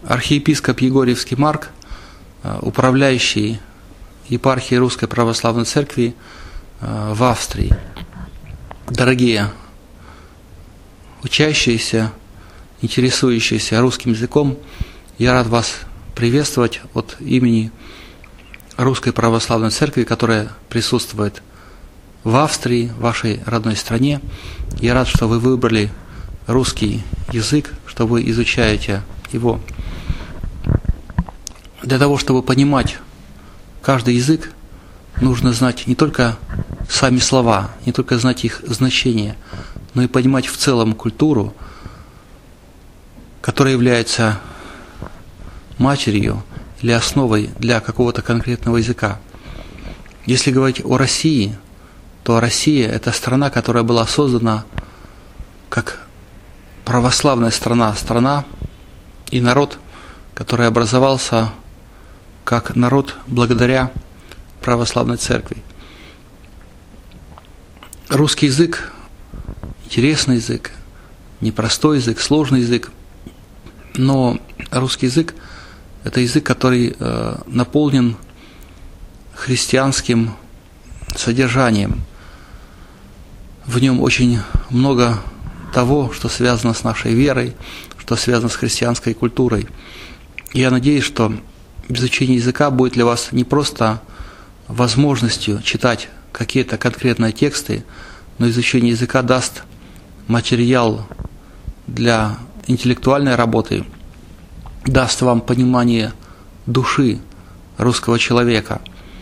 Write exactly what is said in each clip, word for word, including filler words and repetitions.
архиепископ Егорьевский Марк, управляющий епархией Русской Православной Церкви в Австрии. Дорогие учащиеся, интересующиеся русским языком, я рад вас приветствовать от имени Русской Православной Церкви, которая присутствует в Австрии, в вашей родной стране. Я рад, что вы выбрали русский язык, что вы изучаете его. Для того, чтобы понимать каждый язык, нужно знать не только сами слова, не только знать их значение, но и понимать в целом культуру, которая является матерью или основой для какого-то конкретного языка. Если говорить о России, то Россия – это страна, которая была создана как православная страна, страна и народ, который образовался как народ благодаря православной церкви. Русский язык – интересный язык, непростой язык, сложный язык, но русский язык – это язык, который э, наполнен христианским содержанием. В нем очень много того, что связано с нашей верой, что связано с христианской культурой. Я надеюсь, что изучение языка будет для вас не просто возможностью читать какие-то конкретные тексты, но изучение языка даст материал для интеллектуальной работы, даст вам понимание души русского человека.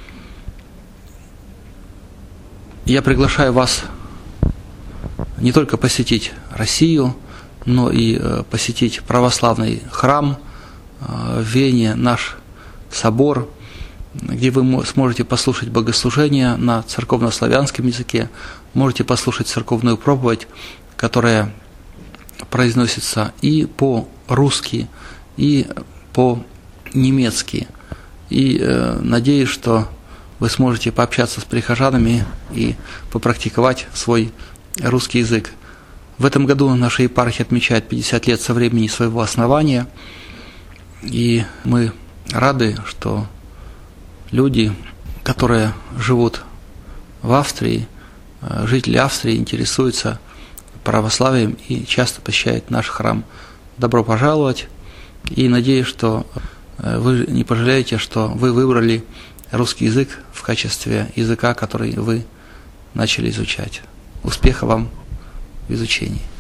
Я приглашаю вас не только посетить Россию, но и посетить православный храм в Вене, наш собор, где вы сможете послушать богослужение на церковнославянском языке, можете послушать церковную проповедь, которая произносится и по-русски, и по-немецки. И э, надеюсь, что вы сможете пообщаться с прихожанами и попрактиковать свой русский язык. В этом году наша епархия отмечает пятьдесят лет со времени своего основания, и мы рады, что люди, которые живут в Австрии, жители Австрии, интересуются православием и часто посещают наш храм. Добро пожаловать, и надеюсь, что вы не пожалеете, что вы выбрали русский язык в качестве языка, который вы начали изучать. Успеха вам в изучении.